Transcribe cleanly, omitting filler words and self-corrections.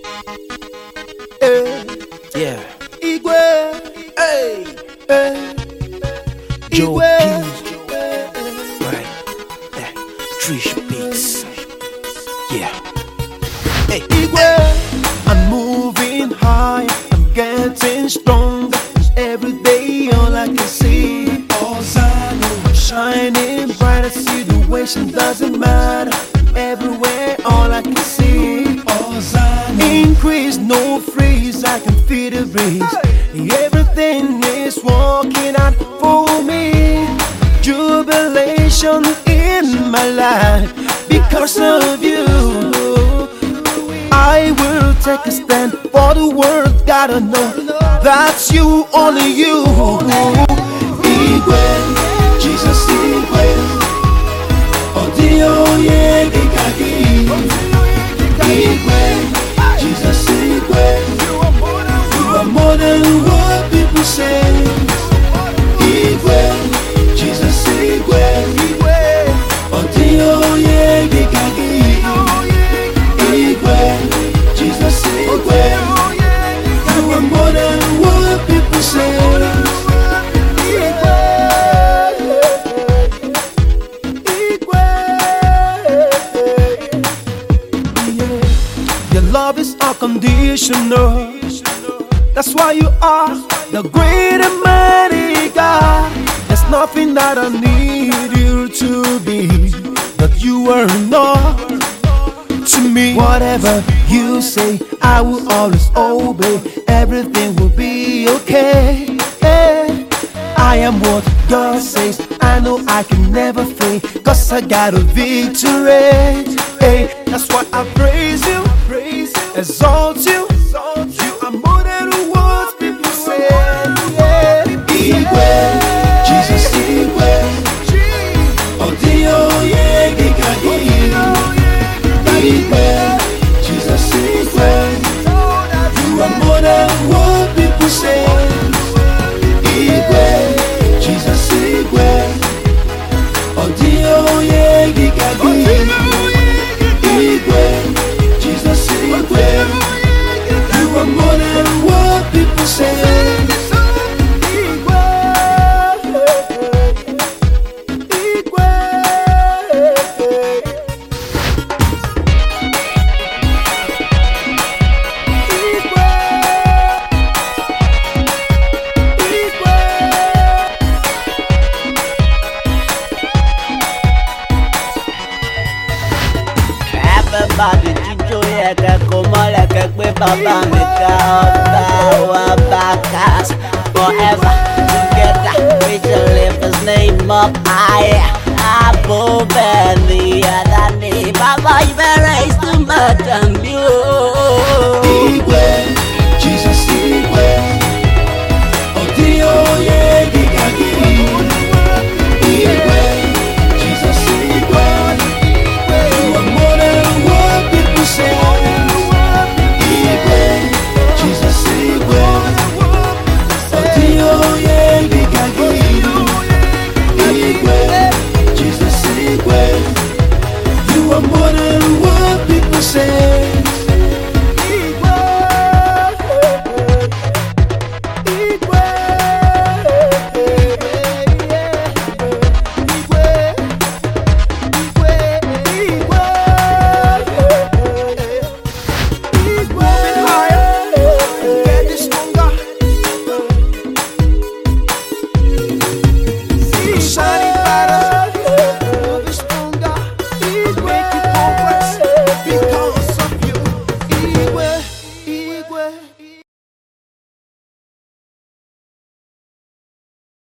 Yeah. Igwe, Hey. Joe Igwe, P. Right. Trish Beats. Yeah. Hey. Igwe. I'm moving high, I'm getting stronger. Every day all I can see, all I know, I'm shining brighter. Situation doesn't matter. Everywhere all I can see, all I know. Increase, no freeze, I can feel the breeze. Everything is working out for me. Jubilation in my life because of you. I will take a stand for the world, gotta know that's you, only you. Igwe, Jesus Igwe, Odio Yegi Kagi. Igwe, Jesus Igwe, you are more than what people say. Igwe, Jesus Igwe, Odio Yegi Kagi. Igwe, Jesus Igwe, you are more than what people say. Igwe, Igwe, yeah. Your love is unconditional. That's why you are the great and mighty God. There's nothing that I need you to be that you are not to me. Whatever you say, I will always obey. Everything will be okay. Hey, I am what God says. I know I can never fail, 'cause I got a victory. Hey, that's why I praise you, exalt you. You are more than the words people say. Yeah. Igwe, Jesus Igwe, Odio Yegi Kagi. Igwe, Jesus Igwe, you are more than what people say. Igwe, Jesus Igwe, Odio Yegi Kagi. Igwe, Jesus Igwe, you are more than what people say. Everybody jíjó yẹ kẹ́kọ̀ọ́ mọ́lẹ̀ kẹ́gbẹ́ bàbá mi ká ọ̀tá wa backers forever together we shall lift his name up higher above any other name. Baba, you better raise too much and you